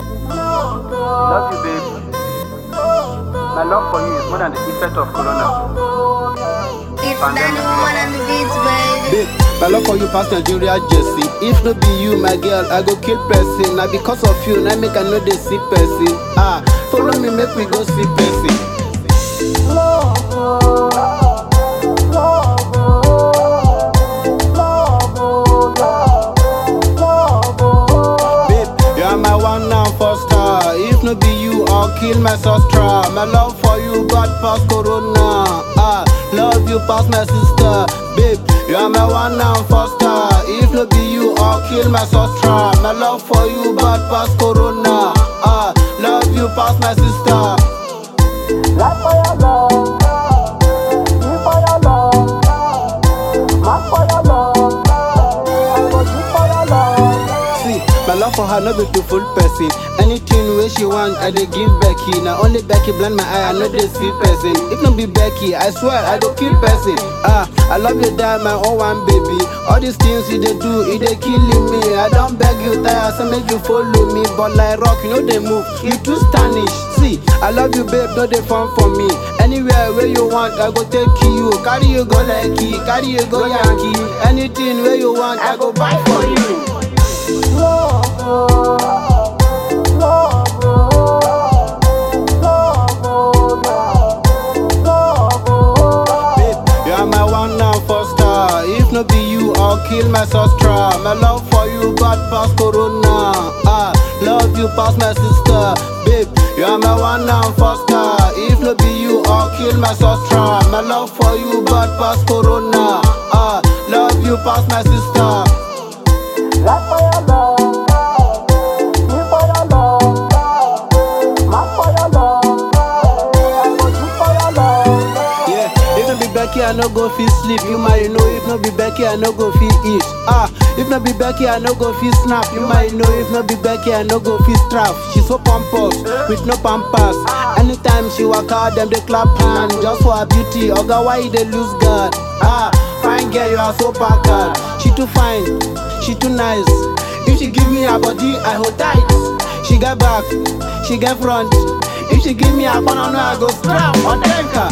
Love you, babe. My love for you is more than the effect of corona. It's Danny One on the beats, baby. Babe, my love for you past Nigeria Jesse. If no be you, my girl, I go kill person. Now because of you, now make I know they see person. Follow me, make we go see person. Babe, you are my one now for star. If no be you, I'll kill my sister. My love for you, God past corona. Love you past my sister. Babe, you are my one now for star. If no be you, I'll kill my sister. My love for you, God past corona. Love you past my sister. Life for your love, live for your love, mark for your love, I go live for your love. See, my love for her no be to full person. Anything where she want, I dey give Becky. Now only Becky blind my eye, I know they see person. If no be Becky, I swear I go kill person. I love you, die my own one baby. All these things you dey do, it dey killing me. I don't beg you, tire, so make you follow me. But like rock, you know they move, you too stylish. See, I love you, babe, no dey fun for me. Anywhere where you want, I go take you. Carry you go Lekki, carry you go Yankee. Anything where you want, I go buy for you. If no be you, I'll kill my sister. My love for you, God past corona. Love you past my sister. Babe, you are my one now for star. If no be you, I'll kill my sister. My love for you, God past corona. Love you past my sister. Life for your love, live for your love, mark for your love, I go live for your love. Yeah, if no be Becky, I no go fit sleep. You might know if no be Becky, I no go fit eat. If no be Becky, I no go fit snap. You might know if no be Becky, I no go fit strap. She so pompous with no pampas. Anytime she walk out, them they clap hand just for her beauty. Oga, why they lose God? Fine girl, you are so backward. She too fine, she too nice. If she give me her body, I hold tight. She get back, she get front. If she give me a banana, I go strap or take her.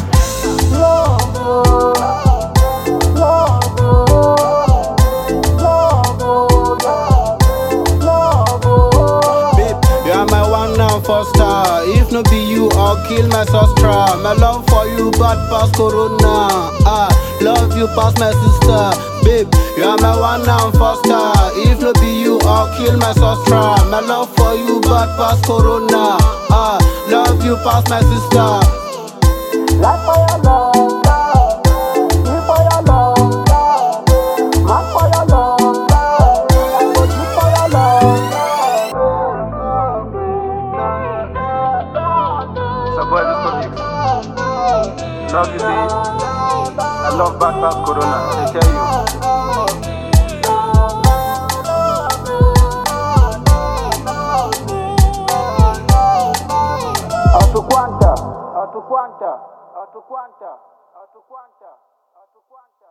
Babe, you are my one now for star. If no be you, I'll kill my sister. My love for you, God past corona. Love you past my sister. Babe, you are my one now for star. If no be you, I'll kill my sister. My love for you, God past corona. Love you past my sister. Life for your love, live for your love, mark for your love, I go live for your love. So boy, this comics. Love you, babe. I love back past corona. They tell you. Atuquanta, atuquanta, atuquanta, atuquanta, atuquanta.